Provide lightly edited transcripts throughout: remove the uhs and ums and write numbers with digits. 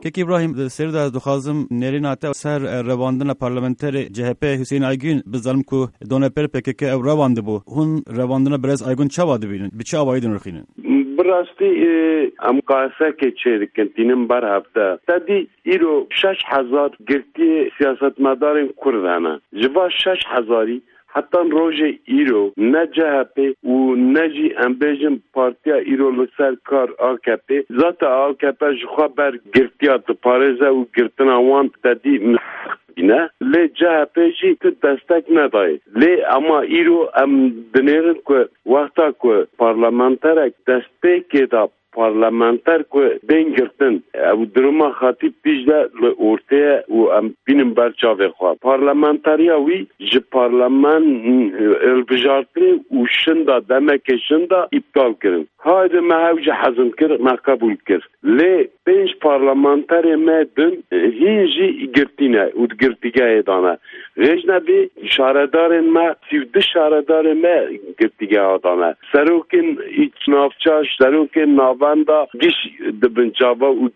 که ابراهیم سر دا دخوازم نرین آتا سر رواندن پارلمانتر CHP حسین آیگون بزنم که دونه پر PKK او روانده بو هون رواندن برز آیگون چه واده بینن به چه آوایی دنرخینن براستی ام قاسه که چریکن بر هفته تدی ایرو 6000 گرتی سیاستمدارن کردانه جوا 6000 حتی روز ایرو نه CHP و نه جی امبیجن پارتیا ایرو لسر کار AKP ذات AKP جخوا بر گرتیات پارزه و گرتناوان تدی نه لی CHP جی که دستک ندای لی اما ایرو ام دنیرن که وقتا که پارلمانترک دسته دا پارلمانتر که بینگرتن او درما خاطی پیش ده لورته و ام بینم برچاوه خواه پارلمانتریا وی جه پارلمان البجارتری و شنده دمک شنده ابطال کرن هایده ما هوجه حزم کرد ما قبول کرد لی 5 پارلمانتر ما دن هینجی گرتینه و گرتیگه دانه غیج نبی شاردارن ما 32 شاردار ما گرتیگه دانه سروکن ایچ نافچاش سروکن ناواندا گیش دبنجاوا و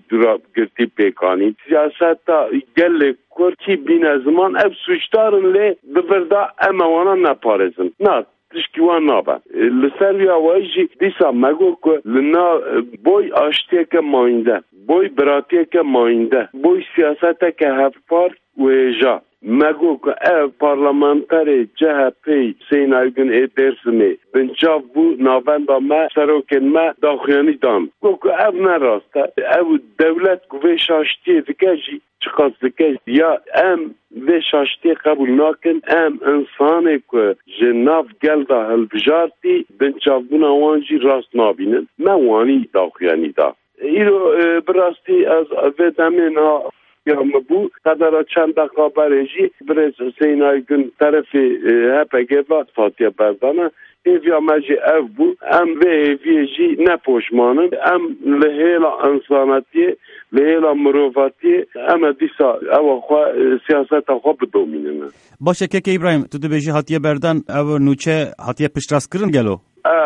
گرتی پیکانی سیاست تا گل کرکی بین زمان اب سوچدارن لی ببردا اموانا نپارزن نه تشکیوان نابا لسر آوایجی دیسا مگو که لنا بوی آشتی که ماینده بوی براتی که ماینده بوی سیاست که هفپار و ایجا مگو که او پارلمانتر CHP سین آیگون درسمی بنجاو بو ناوندا ما سروکن ما داخیانی دام گو که او نراسته او دولت که ویش آشتی دکجی چقاس دکج یا ام ویش آشتی قبول ناکن ام انسانی که جناف گل دا هلبجارتی بنجاو بو نوانجی راست نابینن موانی داخیانی دا ایرو براستی از ویدامین ها یا مبو قدر چند دقیقه برجی برز حسین آیگون طرف هپگه و فاتیه بردانه ایویا مجی او بو ام و ایوی جی نپوشمانن ام لحیلا انسانتی لحیلا مروفاتی ام دیسا او خواه سیاست خواه بدومینن باشه که ابراهیم تو دو بیجی حتیه بردن او نوچه حتیه پشتراست کرن گلو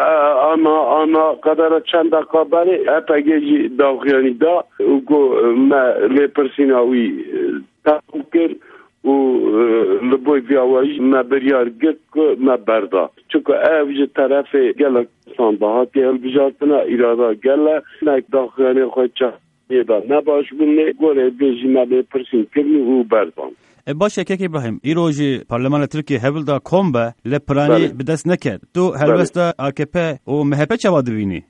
آنا قدر چند دقیقه بری اپگه داخیانی دا اوگو ما لیپرسیناوی تاقو کر و لبوی بیاواجی ما بریار گرد که ما بردا چونکه اوج طرف گل سانبهاتی البجارتنا ایرادا گل نک داخیانی خواهد چه دا نباش بونه گوره بیجی ما لیپرسین کرنی و بردان باشه که ابراهیم ای روزی پارلمان ترکیه هول دا کومبه لپرانی بدست نکرد تو هلوستا AKP و MHP چه واده بینی؟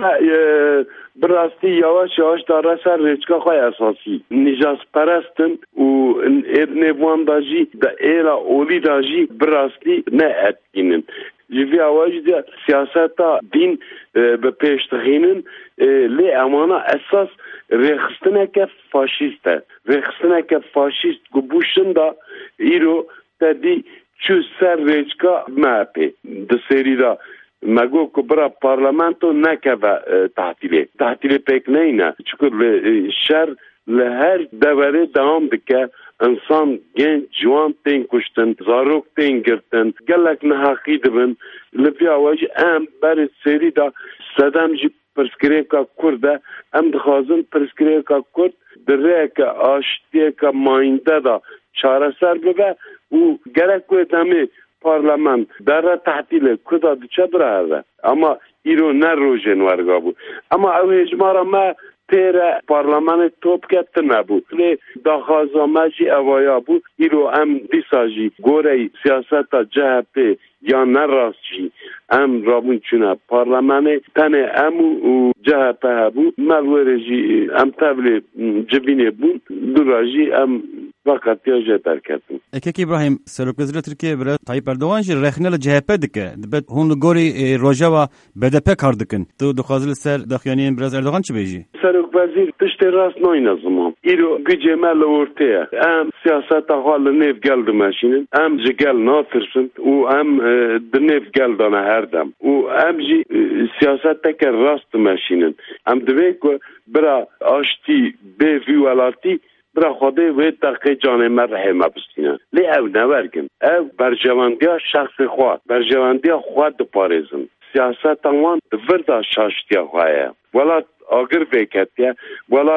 براستی یواش داره سر ریچکا خواه اساسی نجاس پرستن و نوان داجی دا ایلا اولی داجی براستی نه اتگینن جوی آواج دا سیاستا دین به پیشتخینن لی امانا اساس ریخستنه که فاشیسته ریخستنه که فاشیست گبوشن دا ایرو تدی چو سر ریچکا مهپی دا سری دا مگو که برا پارلمانتو نکوه تحتیله پیک نه چکر شر لهر دوره دوام دکه انسان گنج جوان تین کشتن زاروک تین گرتن گلک نحقی دبن لبی آواج ام بر سری دا صدام جی پرسکریه که کرده ام دخوازن پرسکریه که کرد دره که آشتیه که ماینده دا چاره سر ببه و گرک که دمی پارلمان در تحتیل کدا چه برای اما ایرو نه روزن ورگا بود اما او اجمارا ما تیره پارلمان توپ کت نبود لی داخازا مجی اوایا بود ایرو ام دیساجی گوره سیاست CHP یا نراستی ام رابون چونه پارلمان تنه امو CHP بود ملورجی ام تبلی جبینه بود دوراجی ام وقت یاجه درکتن اکی ابراهیم سروک وزیر ترکیه برای طایب اردوغان جی رخنه CHP دکه دبت هون گوری روژا و BDP کار دکن تو دخوازل سر داخیانی برای اردوغان چی بیجی؟ سروک وزیر تشت راست نوی نظمام ایرو گجه مل ورته ام سیاست حال نیف گل دمشینن ام جگل ناترسن و ام دنیف گل دانه هر دم و ام جی سیاست تک راست مشینن ام دوی که برا آشتی به ویولاتی برا خوده وی دقیق جانه مرحمه بستینن لی او نورگن او برجواندیا شخص خواه برجواندیا خواه دپارزن سیاست آنوان وردا شاشتیا خواه ولات آگر بکتیا ولات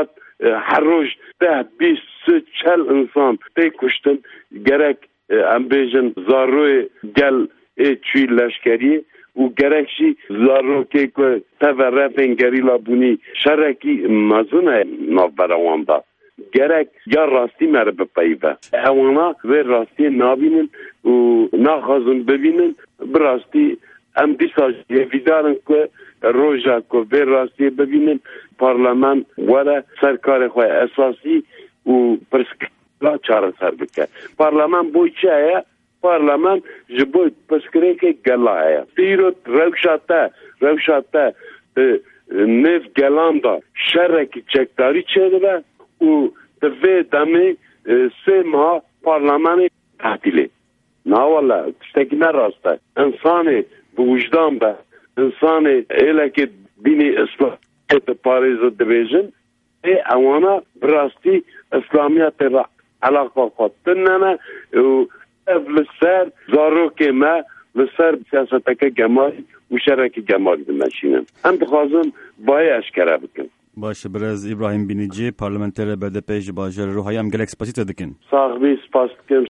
هر روز 10 20 40 انسان تی کشتن gerek ام بیژن زاروی گل چوی لشکری و gerek شی زارو که تورفن گریلا بونی شرکی مزونه نابرواندا gerek یا راستی مره بپیوه اوانا و راستی نابینن و ناخازن ببینن براستی ام دیسا ویدارن که روژا که و راستی ببینن پارلمان وره سرکار خواه اساسی و پرسکلا چاره سر بکه پارلمان بوی چه هیا؟ پارلمان جبوی پسکره که گلا هیا تیرو روشاته نف گلان دا شرکی چکداری چه ده و دوی دمی 3 ماه پارلمان تعطیله نه والا تشتکی نراسته انسان بوجدان به انسان ایله که دینی اسلامیت پاریز دیویژن اوانا براستی اسلامیت را علاقه خودتن نمه و لسر زاروک ما لسر سیاستک گماری و شرک گماری بنشینن هم بخوازم باید اشکره بکن باشه برز ابراهیم بینیجی پارلمانتر BDP باجر روحایی هم گلک سپاسی تدکن صاحبی سپاس دکن